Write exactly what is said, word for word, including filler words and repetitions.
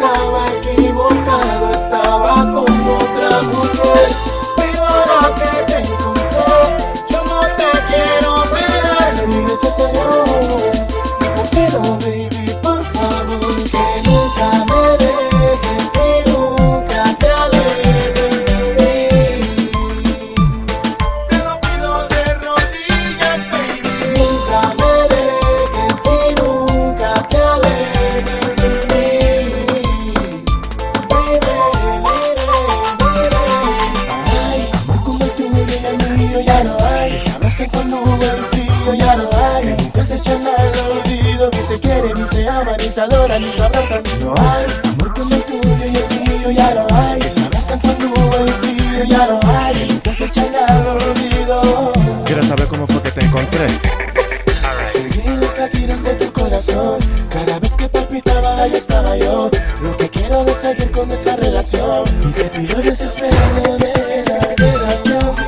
estaba equivocado, estaba con otra mujer. Pero ahora que te encontré, yo no te quiero perder. Le di gracias a Dios, y te pido, baby, por favor, que nunca me dejes y nunca te alejes de mí. Te lo pido de rodillas, baby, nunca me dejes y nunca te alejes de mí. Baby, baby, baby. Ay, amor como el tuyo y el mío ya no hay. Que se abrazan con nube y frío ya no hay. Que nunca se echan al olvido. Ni se quiere, ni se ama, ni se adora, ni se abrazan. No hay amor como el tuyo y el mío ya no hay. Que se abrazan con nube y frío ya no hay. Que nunca se echan al olvido. ¿Quieres saber cómo fue que te encontré? Seguí los latidos de tu corazón. Cada vez que palpitaba, ahí estaba yo. Lo que quiero es seguir con nuestra relación. Y te pido desesperadamente, quédate a mí.